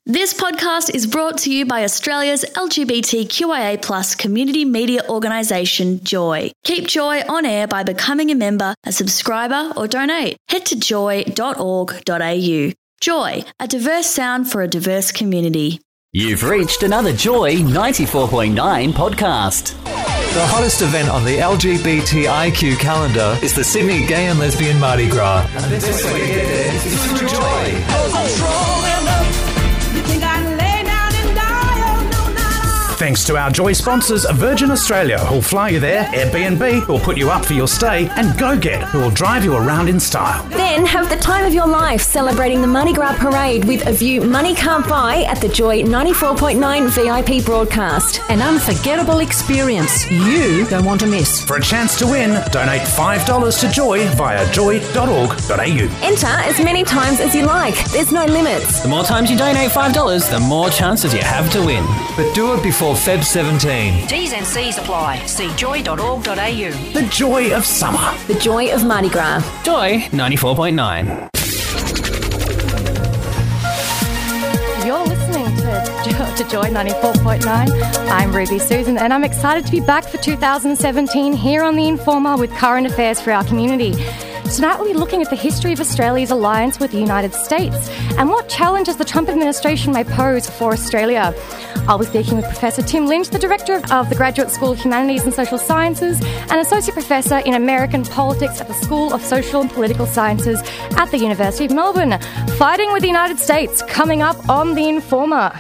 This podcast is brought to you by Australia's LGBTQIA+ community media organisation, Joy. Keep Joy on air by becoming a member, a subscriber or donate. Head to joy.org.au. Joy, a diverse sound for a diverse community. You've reached another Joy 94.9 podcast. The hottest event on the LGBTIQ calendar is the Sydney Gay and Lesbian Mardi Gras. And this way to get there is through Joy. Thanks to our Joy sponsors, Virgin Australia, who'll fly you there, Airbnb, who'll put you up for your stay, and GoGet, who will drive you around in style. Then have the time of your life celebrating the Mardi Gras Parade with a view money can't buy at the Joy 94.9 VIP broadcast. An unforgettable experience you don't want to miss. For a chance to win, donate $5 to Joy via joy.org.au. Enter as many times as you like. There's no limits. The more times you donate $5, the more chances you have to win. But do it before Feb 17. T's and C's apply. See joy.org.au. The joy of summer. The joy of Mardi Gras. Joy 94.9. You're listening to Joy 94.9. I'm Ruby Susan, and I'm excited to be back for 2017 here on The Informer with current affairs for our community. Tonight we'll be looking at the history of Australia's alliance with the United States and what challenges the Trump administration may pose for Australia. I'll be speaking with Professor Tim Lynch, the Director of the Graduate School of Humanities and Social Sciences and Associate Professor in American Politics at the School of Social and Political Sciences at the University of Melbourne. Fighting with the United States, coming up on The Informer.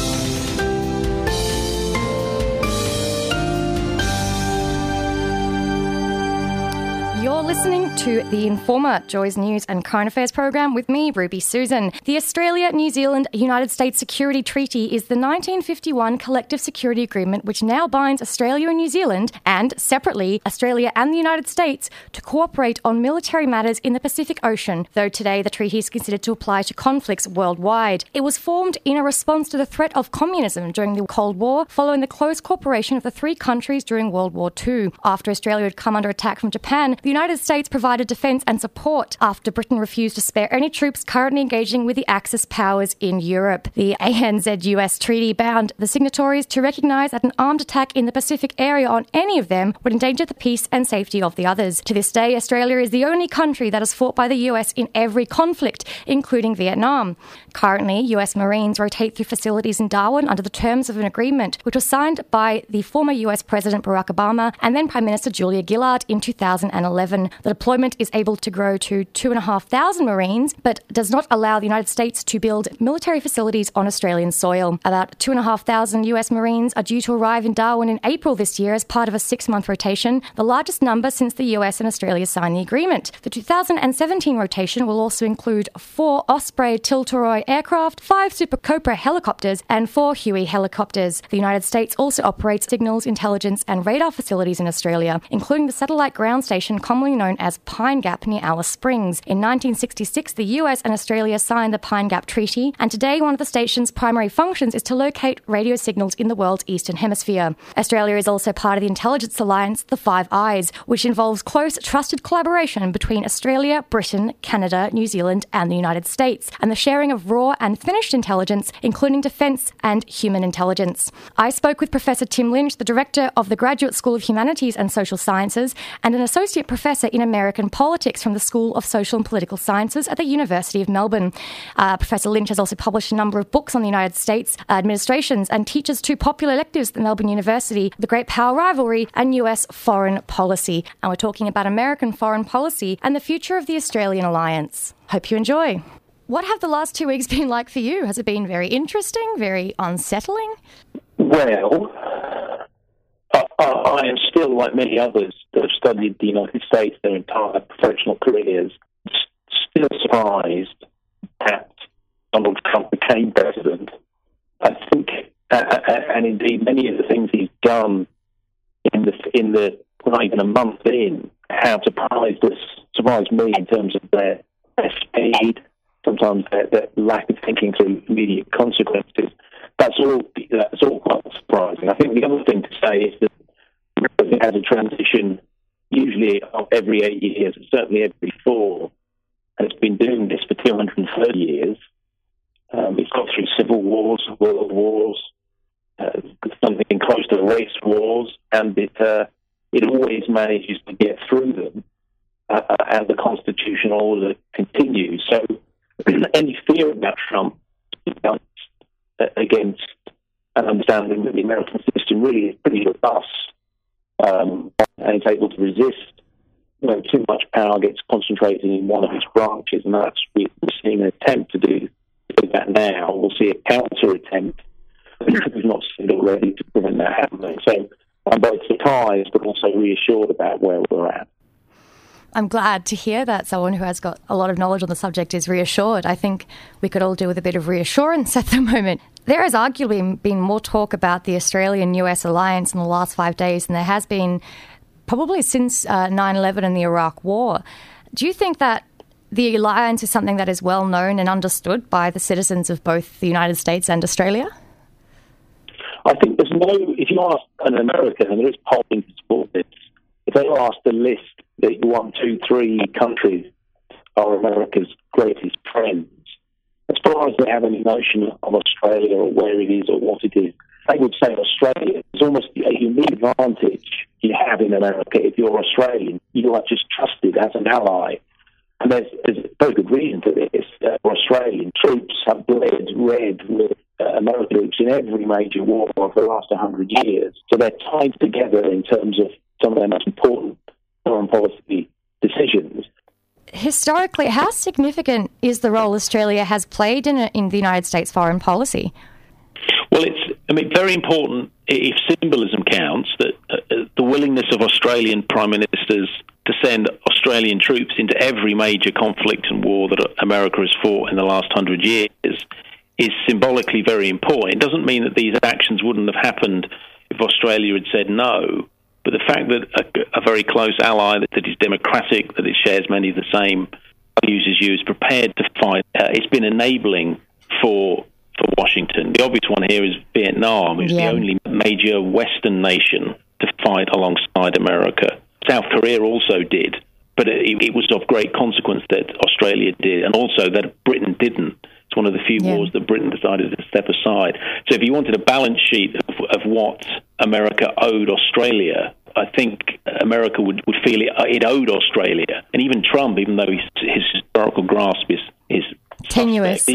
You're listening to The Informer, Joy's news and current affairs program with me, Ruby Susan. The Australia-New Zealand-United States Security Treaty is the 1951 collective security agreement which now binds Australia and New Zealand and, separately, Australia and the United States to cooperate on military matters in the Pacific Ocean, though today the treaty is considered to apply to conflicts worldwide. It was formed in a response to the threat of communism during the Cold War, following the close cooperation of the three countries during World War II. After Australia had come under attack from Japan, the United States provided defence and support after Britain refused to spare any troops currently engaging with the Axis powers in Europe. The ANZ-US treaty bound the signatories to recognise that an armed attack in the Pacific area on any of them would endanger the peace and safety of the others. To this day, Australia is the only country that is fought by the US in every conflict, including Vietnam. Currently, US Marines rotate through facilities in Darwin under the terms of an agreement which was signed by the former US President Barack Obama and then Prime Minister Julia Gillard in 2011. The deployment is able to grow to 2,500 Marines, but does not allow the United States to build military facilities on Australian soil. About 2,500 US Marines are due to arrive in Darwin in April this year as part of a 6-month rotation, the largest number since the US and Australia signed the agreement. The 2017 rotation will also include 4 Osprey Tiltroy aircraft, 5 Super Cobra helicopters, and 4 Huey helicopters. The United States also operates signals, intelligence, and radar facilities in Australia, including the satellite ground station commonly known as Pine Gap near Alice Springs. In 1966, the US and Australia signed the Pine Gap Treaty, and today one of the station's primary functions is to locate radio signals in the world's eastern hemisphere. Australia is also part of the intelligence alliance, the Five Eyes, which involves close, trusted collaboration between Australia, Britain, Canada, New Zealand, and the United States, and the sharing of raw and finished intelligence, including defence and human intelligence. I spoke with Professor Tim Lynch, the Director of the Graduate School of Humanities and Social Sciences, and an Associate Professor in American Politics from the School of Social and Political Sciences at the University of Melbourne. Professor Lynch has also published a number of books on the United States administrations and teaches 2 popular electives at Melbourne University, The Great Power Rivalry and US Foreign Policy. And we're talking about American foreign policy and the future of the Australian alliance. Hope you enjoy. What have the last 2 weeks been like for you? Has it been very interesting, very unsettling? Well, I am still, like many others that have studied the United States their entire professional careers, still surprised that Donald Trump became president. I think, and indeed many of the things he's done in the not even a month in, have surprised me in terms of their speed, sometimes their lack of thinking through immediate consequences. That's all quite surprising. I think the other thing to say is that it has a transition usually every 8 years, certainly every 4, and it's been doing this for 230 years. It's got through civil wars, world wars, something close to race wars, and it always manages to get through them, and the constitutional order continues. So any fear about Trump against an understanding that the American system really is pretty robust, and it's able to resist when too much power gets concentrated in one of its branches, and that's we're seeing an attempt to do that now. We'll see a counter attempt. We've not seen it already to prevent that happening. So I'm both surprised but also reassured about where we're at. I'm glad to hear that someone who has got a lot of knowledge on the subject is reassured. I think we could all do with a bit of reassurance at the moment. There has arguably been more talk about the Australian-US alliance in the last 5 days than there has been probably since 9/11 and the Iraq War. Do you think that the alliance is something that is well known and understood by the citizens of both the United States and Australia? I think there's if you ask an American, and there is polling to support this, if they were asked to list the 1, 2, 3 countries are America's greatest friends, as far as they have any notion of Australia or where it is or what it is, they would say Australia is almost a unique advantage you have in America. If you're Australian, you are just trusted as an ally. And there's a very good reason to this. Australian troops have bled red with American troops in every major war of the last 100 years. So they're tied together in terms of some of their most important foreign policy decisions. Historically, how significant is the role Australia has played in the United States foreign policy? Well, it's very important, if symbolism counts, that the willingness of Australian prime ministers to send Australian troops into every major conflict and war that America has fought in the last 100 years is symbolically very important. It doesn't mean that these actions wouldn't have happened if Australia had said no, but the fact that a very close ally that is democratic, that it shares many of the same values as you, is prepared to fight, it's been enabling for Washington. The obvious one here is Vietnam, which is the only major Western nation to fight alongside America. South Korea also did, but it was of great consequence that Australia did, and also that Britain didn't. It's one of the few wars that Britain decided to step aside. So if you wanted a balance sheet of what America owed Australia, I think America would feel it owed Australia. And even Trump, even though his historical grasp is tenuous,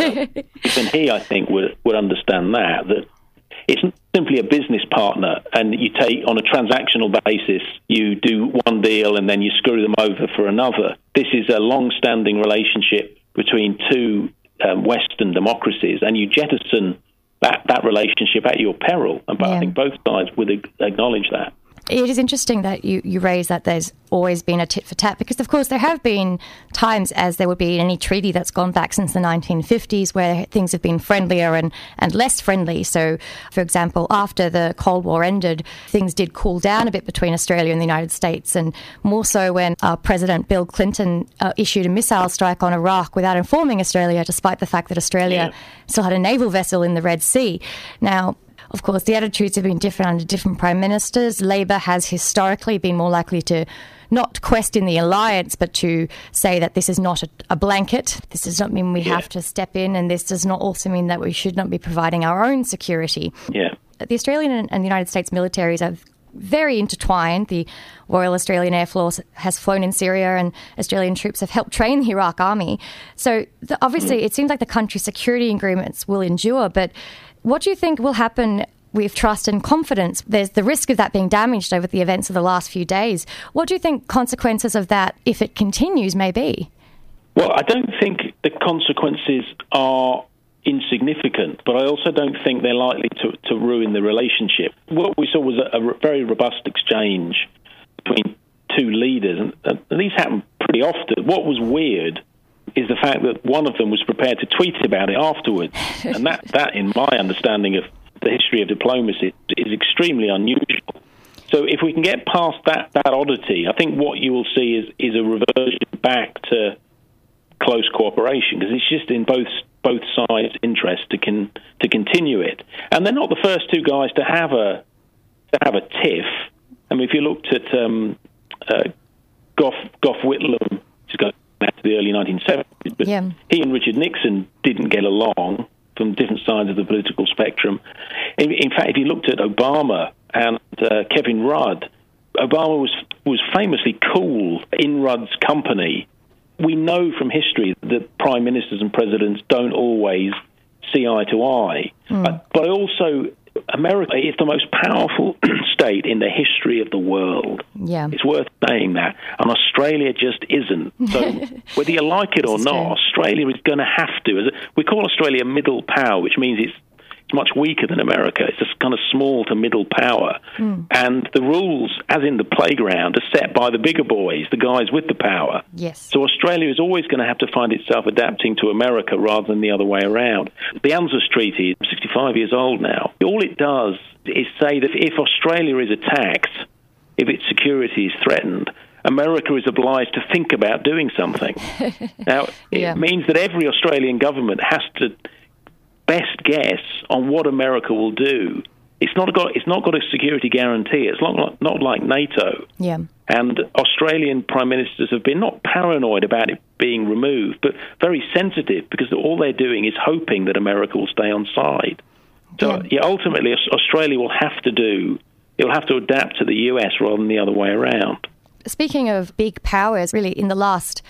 even he, I think, would understand that it's not simply a business partner, and you take on a transactional basis, you do one deal and then you screw them over for another. This is a long-standing relationship between two Western democracies, and you jettison that relationship at your peril. But I think both sides would acknowledge that. It is interesting that you raise that there's always been a tit for tat, because, of course, there have been times, as there would be in any treaty that's gone back since the 1950s, where things have been friendlier and less friendly. So, for example, after the Cold War ended, things did cool down a bit between Australia and the United States, and more so when President Bill Clinton issued a missile strike on Iraq without informing Australia, despite the fact that Australia still had a naval vessel in the Red Sea. Now, of course, the attitudes have been different under different prime ministers. Labor has historically been more likely to not question the alliance, but to say that this is not a blanket. This does not mean we have to step in, and this does not also mean that we should not be providing our own security. The Australian and the United States militaries are very intertwined. The Royal Australian Air Force has flown in Syria, and Australian troops have helped train the Iraq army. So obviously it seems like the country's security agreements will endure, but what do you think will happen with trust and confidence? There's the risk of that being damaged over the events of the last few days. What do you think consequences of that, if it continues, may be? Well, I don't think the consequences are insignificant, but I also don't think they're likely to ruin the relationship. What we saw was a very robust exchange between two leaders, and these happen pretty often. What was weird is the fact that one of them was prepared to tweet about it afterwards. And that, in my understanding of the history of diplomacy, is extremely unusual. So if we can get past that oddity, I think what you will see is a reversion back to close cooperation, because it's just in both sides' interest to continue it. And they're not the first two guys to have a tiff. I mean, if you looked at Gough Whitlam, who's going back to the early 1970s, but he and Richard Nixon didn't get along from different sides of the political spectrum. In fact, if you looked at Obama and Kevin Rudd, Obama was famously cool in Rudd's company. We know from history that prime ministers and presidents don't always see eye to eye. But also, America is the most powerful state in the history of the world. Yeah. It's worth saying that. And Australia just isn't. So whether you like it or not, Australia is going to have to. We call Australia middle power, which means it's much weaker than America. It's just kind of small to middle power. And the rules, as in the playground, are set by the bigger boys, the guys with the power. Yes. So Australia is always going to have to find itself adapting to America rather than the other way around. The ANZUS Treaty, 65 years old now, all it does is say that if Australia is attacked, if its security is threatened, America is obliged to think about doing something. Now, it means that every Australian government has to best guess on what America will do. It's not got a security guarantee. It's not like NATO. Yeah. And Australian prime ministers have been not paranoid about it being removed, but very sensitive, because all they're doing is hoping that America will stay on side. So ultimately, Australia will have to adapt to the US rather than the other way around. Speaking of big powers, really in the last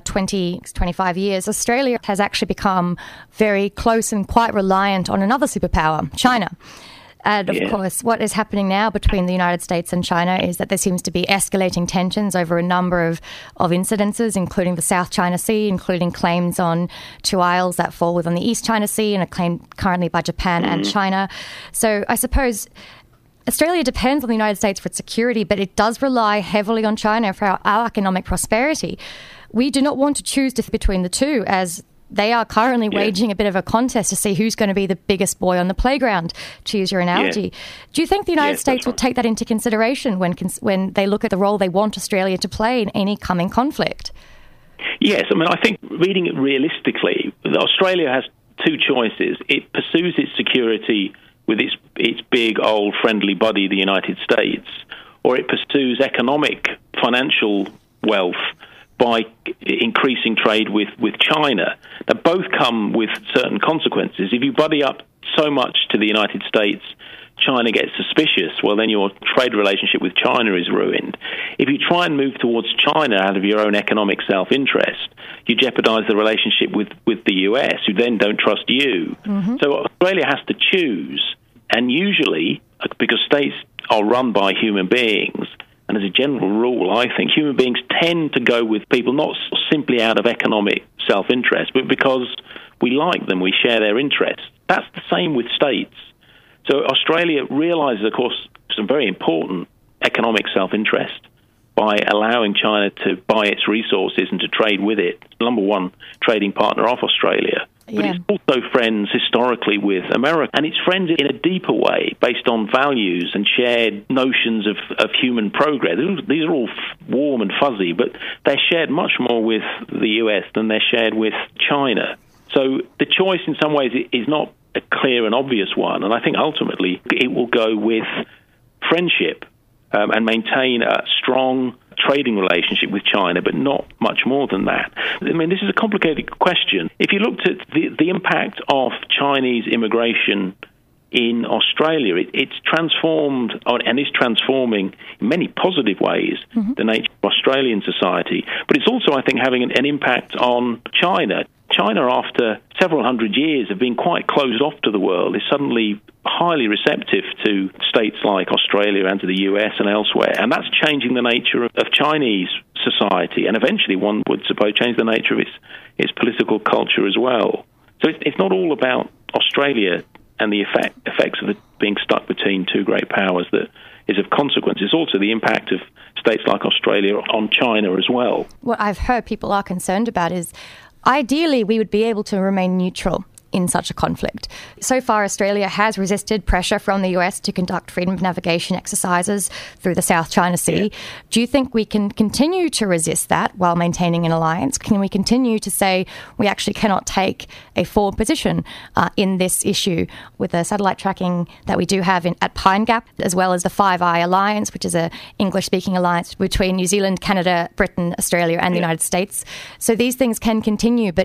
25 years, Australia has actually become very close and quite reliant on another superpower, China. And of course, what is happening now between the United States and China is that there seems to be escalating tensions over a number of incidences, including the South China Sea, including claims on two isles that fall within the East China Sea, and a claim currently by Japan and China. So I suppose Australia depends on the United States for its security, but it does rely heavily on China for our economic prosperity. We do not want to choose between the two, as they are currently waging a bit of a contest to see who's going to be the biggest boy on the playground, to use your analogy. Do you think the United States will take that into consideration when they look at the role they want Australia to play in any coming conflict? Yes, I mean, I think reading it realistically, Australia has two choices. It pursues its security with its big, old, friendly buddy, the United States, or it pursues economic, financial wealth by increasing trade with China. Now, both come with certain consequences. If you buddy up so much to the United States, China gets suspicious, well, then your trade relationship with China is ruined. If you try and move towards China out of your own economic self-interest, you jeopardize the relationship with the US, who then don't trust you. So Australia has to choose, and usually, because states are run by human beings, and as a general rule, I think human beings tend to go with people not simply out of economic self-interest, but because we like them, we share their interests. That's the same with states. So Australia realizes, of course, some very important economic self-interest by allowing China to buy its resources and to trade with it. It's the number one trading partner of Australia. But it's also friends historically with America, and it's friends in a deeper way based on values and shared notions of human progress. These are all warm and fuzzy, but they're shared much more with the US than they're shared with China. So the choice in some ways is not a clear and obvious one, and I think ultimately it will go with friendship and maintain a strong trading relationship with China, but not much more than that. I mean, this is a complicated question. If you looked at the impact of Chinese immigration in Australia, it's transformed and is transforming in many positive ways the nature of Australian society. But it's also, I think, having an impact on China. China, after several hundred years of being quite closed off to the world, is suddenly highly receptive to states like Australia and to the US and elsewhere. And that's changing the nature of Chinese society, and eventually one would suppose change the nature of its political culture as well. So it's not all about Australia and the effects of it being stuck between two great powers that is of consequence. It's also the impact of states like Australia on China as well. What I've heard people are concerned about is ideally we would be able to remain neutral in such a conflict. So far, Australia has resisted pressure from the US to conduct freedom of navigation exercises through the South China Sea. Yeah. Do you think we can continue to resist that while maintaining an alliance? Can we continue to say we actually cannot take a forward position in this issue with the satellite tracking that we do have at Pine Gap, as well as the Five Eye Alliance, which is an English-speaking alliance between New Zealand, Canada, Britain, Australia and the United States? So these things can continue, but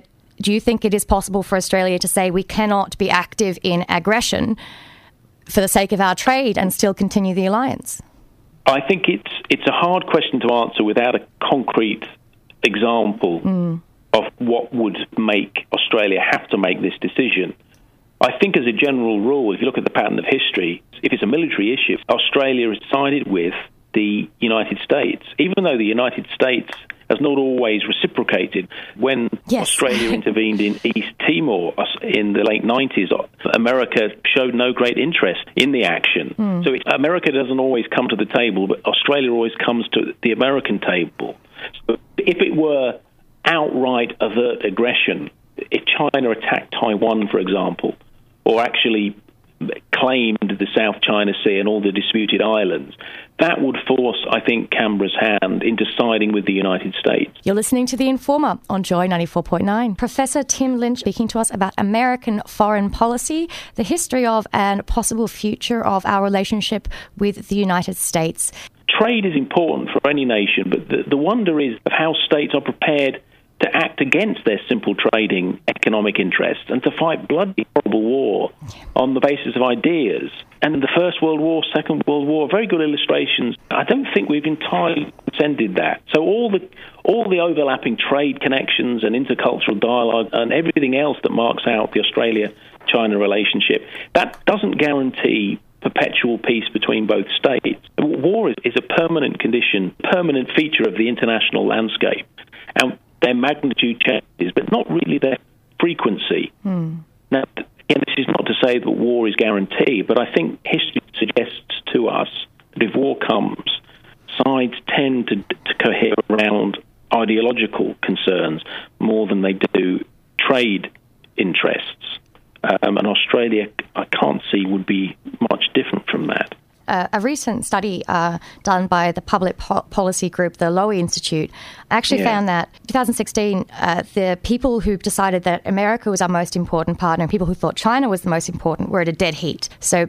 do you think it is possible for Australia to say we cannot be active in aggression for the sake of our trade and still continue the alliance? I think it's a hard question to answer without a concrete example of what would make Australia have to make this decision. I think as a general rule, if you look at the pattern of history, if it's a military issue, Australia has sided with the United States, even though the United States has not always reciprocated. When Australia intervened in East Timor in the late 90s, America showed no great interest in the action. So America doesn't always come to the table, but Australia always comes to the American table. So if it were outright overt aggression, if China attacked Taiwan, for example, or actually claimed the South China Sea and all the disputed islands, that would force, I think, Canberra's hand into siding with the United States. You're listening to The Informer on Joy 94.9. Professor Tim Lynch speaking to us about American foreign policy, the history of and possible future of our relationship with the United States. Trade is important for any nation, but the wonder is of how states are prepared to act against their simple trading economic interests and to fight bloody, horrible war on the basis of ideas. And the First World War, Second World War, very good illustrations. I don't think we've entirely transcended that. So all the overlapping trade connections and intercultural dialogue and everything else that marks out the Australia-China relationship, that doesn't guarantee perpetual peace between both states. War is a permanent condition, permanent feature of the international landscape. And their magnitude changes, but not really their frequency. Now, again, this is not to say that war is guaranteed, but I think history suggests to us that if war comes, sides tend to cohere around ideological concerns more than they do trade interests. And Australia, I can't see, would be much different from that. A recent study done by the public policy group, the Lowy Institute, actually found that in 2016, the people who decided that America was our most important partner and people who thought China was the most important were at a dead heat. So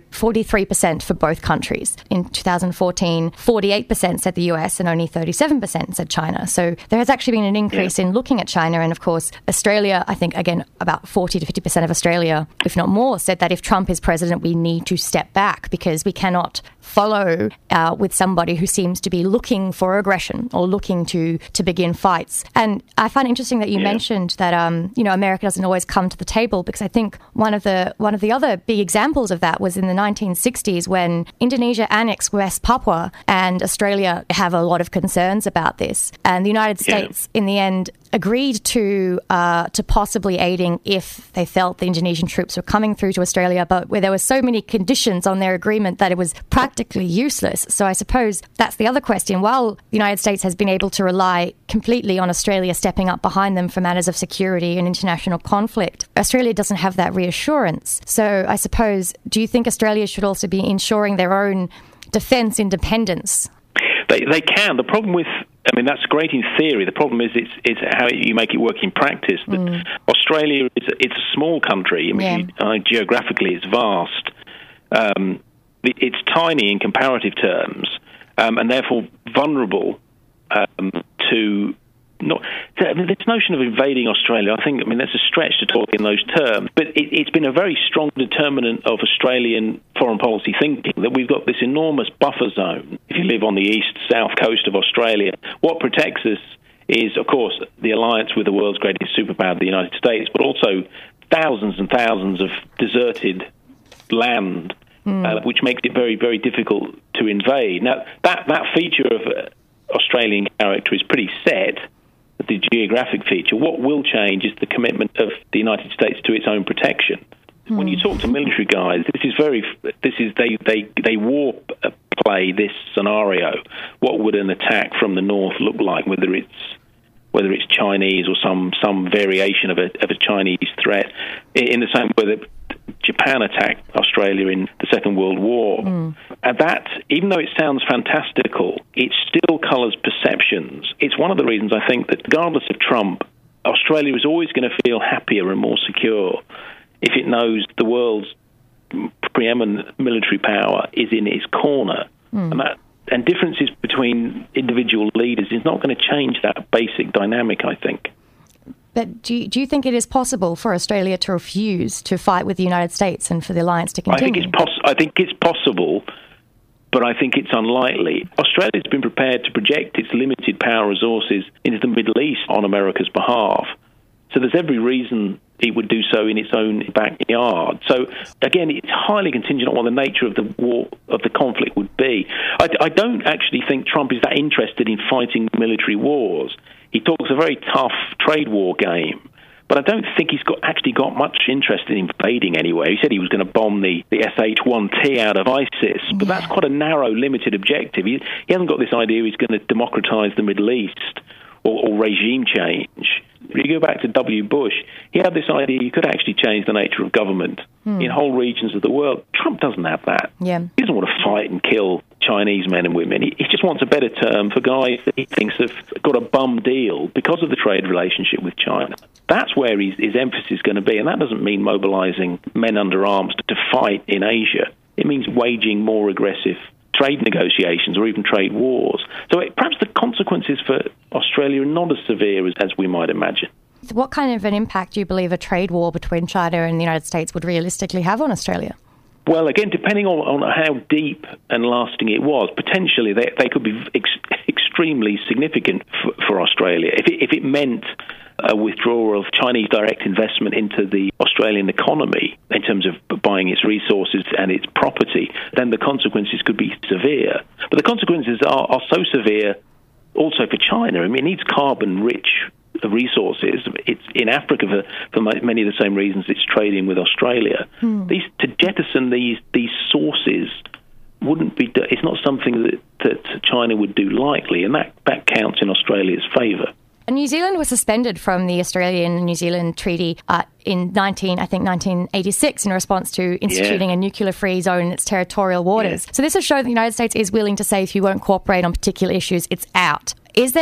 43% for both countries. In 2014, 48% said the US and only 37% said China. So there has actually been an increase in looking at China. And of course, Australia, I think, again, about 40 to 50% of Australia, if not more, said that if Trump is president, we need to step back because we cannot follow with somebody who seems to be looking for aggression or looking to begin fights. And I find it interesting that you mentioned that America doesn't always come to the table, because I think one of the other big examples of that was in the 1960s when Indonesia annexed West Papua, and Australia have a lot of concerns about this. And the United States, in the end, agreed to possibly aiding if they felt the Indonesian troops were coming through to Australia, but where there were so many conditions on their agreement that it was practically useless. So I suppose that's the other question. While the United States has been able to rely completely on Australia stepping up behind them for matters of security and international conflict, Australia doesn't have that reassurance. So I suppose, do you think Australia should also be ensuring their own defence independence? They can. The problem with, that's great in theory. The problem is it's how you make it work in practice. But Australia it's a small country. Geographically, it's vast. It's tiny in comparative terms, and therefore vulnerable to this notion of invading Australia. I think that's a stretch to talk in those terms, but it's been a very strong determinant of Australian foreign policy thinking that we've got this enormous buffer zone. If you live on the east-south coast of Australia, what protects us is, of course, the alliance with the world's greatest superpower, the United States, but also thousands and thousands of deserted land, which makes it very, very difficult to invade. Now, that feature of Australian character is pretty set, the geographic feature. What will change is the commitment of the United States to its own protection. When you talk to military guys, they warp play this scenario. What would an attack from the north look like? Whether it's Chinese or some variation of a Chinese threat, in the same way that Japan attacked Australia in the Second World War. And that, even though it sounds fantastical, it still colours perceptions. It's one of the reasons I think that regardless of Trump, Australia is always going to feel happier and more secure if it knows the world's preeminent military power is in its corner. And differences between individual leaders is not going to change that basic dynamic, I think. But do you think it is possible for Australia to refuse to fight with the United States and for the alliance to continue? I think it's possible, but I think it's unlikely. Australia's been prepared to project its limited power resources into the Middle East on America's behalf. So there's every reason it would do so in its own backyard. So again, it's highly contingent on what the nature of the war, of the conflict would be. I don't actually think Trump is that interested in fighting military wars. He talks a very tough trade war game, but I don't think he's actually got much interest in invading anywhere. He said he was going to bomb the SH-1T out of ISIS, but that's quite a narrow, limited objective. He hasn't got this idea he's going to democratize the Middle East or regime change. If you go back to W. Bush, he had this idea you could actually change the nature of government in whole regions of the world. Trump doesn't have that. Yeah. He doesn't want to fight and kill Chinese men and women. He just wants a better term for guys that he thinks have got a bum deal because of the trade relationship with China. That's where his emphasis is going to be, and that doesn't mean mobilizing men under arms to fight in Asia. It means waging more aggressive trade negotiations or even trade wars. So perhaps the consequences for Australia are not as severe as we might imagine. What kind of an impact do you believe a trade war between China and the United States would realistically have on Australia? Well, again, depending on how deep and lasting it was, potentially they could be extremely significant for Australia. If it meant a withdrawal of Chinese direct investment into the Australian economy in terms of buying its resources and its property, then the consequences could be severe. But the consequences are so severe also for China. I mean, it needs carbon-rich resources. It's in Africa for many of the same reasons it's trading with Australia. To jettison these sources wouldn't be. It's not something that China would do lightly, and that counts in Australia's favour. New Zealand was suspended from the Australian and New Zealand Treaty in 1986 in response to instituting a nuclear-free zone in its territorial waters. So this has shown that the United States is willing to say if you won't cooperate on particular issues, it's out.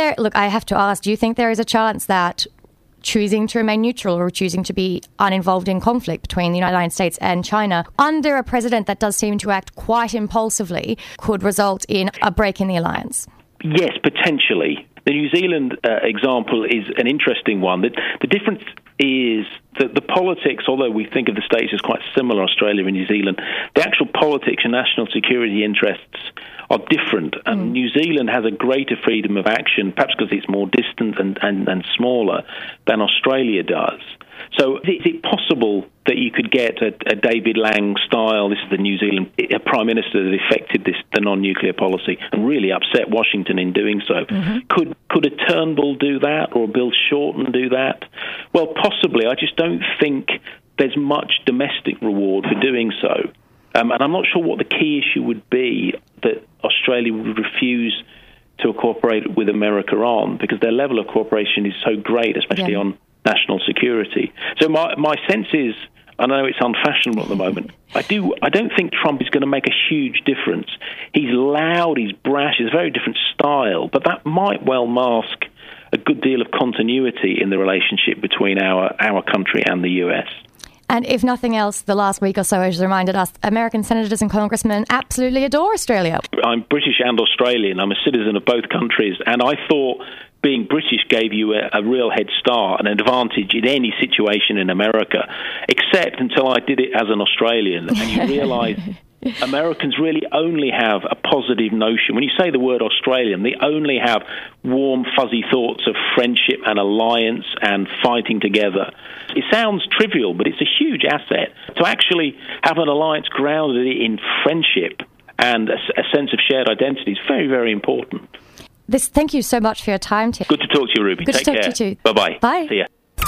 I have to ask, do you think there is a chance that choosing to remain neutral or choosing to be uninvolved in conflict between the United States and China under a president that does seem to act quite impulsively could result in a break in the alliance? Yes, potentially. The New Zealand example is an interesting one. The difference is that the politics, although we think of the states as quite similar, Australia and New Zealand, the actual politics and national security interests are different. And New Zealand has a greater freedom of action, perhaps because it's more distant and smaller than Australia does. So is it possible that you could get a David Lang style, this is the New Zealand Prime Minister that effected the non-nuclear policy and really upset Washington in doing so. Could a Turnbull do that or a Bill Shorten do that? Well, possibly. I just don't think there's much domestic reward for doing so. And I'm not sure what the key issue would be that Australia would refuse to cooperate with America on, because their level of cooperation is so great, especially on national security. So my sense is, I know it's unfashionable at the moment, I don't think Trump is going to make a huge difference. He's loud, he's brash, he's a very different style, but that might well mask a good deal of continuity in the relationship between our country and the US. And if nothing else, the last week or so has reminded us American senators and congressmen absolutely adore Australia. I'm British and Australian. I'm a citizen of both countries, and I thought being British gave you a real head start, an advantage in any situation in America, except until I did it as an Australian, and you realise Americans really only have a positive notion. When you say the word Australian, they only have warm, fuzzy thoughts of friendship and alliance and fighting together. It sounds trivial, but it's a huge asset. To actually have an alliance grounded in friendship and a sense of shared identity is very, very important. Thank you so much for your time, Tim. Good to talk to you, Ruby. Good Take to talk care. to you too. Bye-bye. Bye. See ya.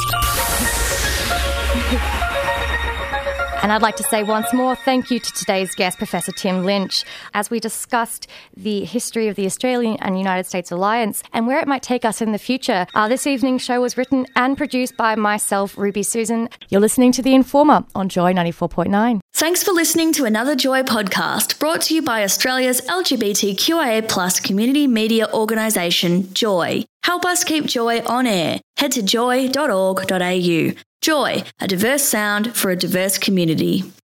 And I'd like to say once more thank you to today's guest, Professor Tim Lynch, as we discussed the history of the Australian and United States alliance and where it might take us in the future. This evening's show was written and produced by myself, Ruby Susan. You're listening to The Informer on Joy 94.9. Thanks for listening to another Joy podcast brought to you by Australia's LGBTQIA+ community media organisation, Joy. Help us keep Joy on air. Head to joy.org.au. Joy, a diverse sound for a diverse community.